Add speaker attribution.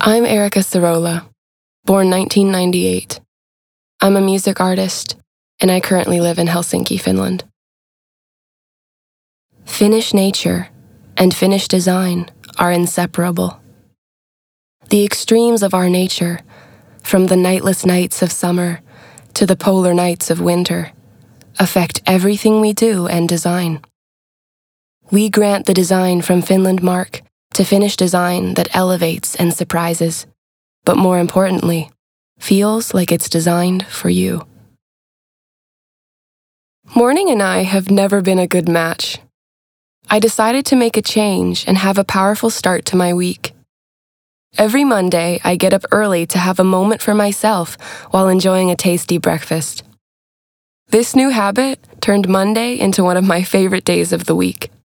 Speaker 1: I'm Erica Sorola, born 1998. I'm a music artist, and I currently live in Helsinki, Finland. Finnish nature and Finnish design are inseparable. The extremes of our nature, from the nightless nights of summer to the polar nights of winter, affect everything we do and design. We grant the design from Finland mark to Finnish design that elevates and surprises, but more importantly, feels like it's designed for you. Morning and I have never been a good match. I decided to make a change and have a powerful start to my week. Every Monday, I get up early to have a moment for myself while enjoying a tasty breakfast. This new habit turned Monday into one of my favorite days of the week.